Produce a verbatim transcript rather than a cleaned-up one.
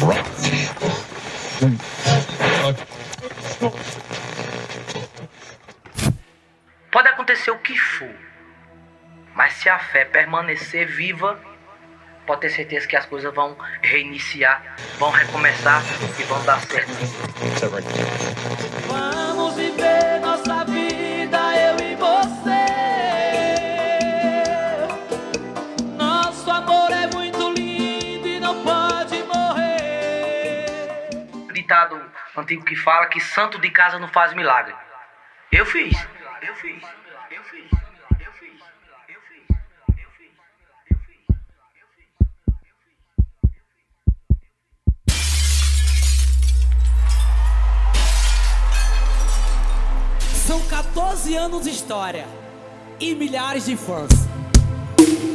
Pode acontecer o que for, mas se a fé permanecer viva, pode ter certeza que as coisas vão reiniciar, vão recomeçar e vão dar certo. Vamos viver nossa vida, eu e você. Nosso amor é muito lindo e não pode morrer. Ditado antigo que fala que santo de casa não faz milagre. Eu fiz, eu fiz, eu fiz, eu fiz, eu fiz, eu fiz, eu fiz, eu fiz. São quatorze anos de história e milhares de fãs.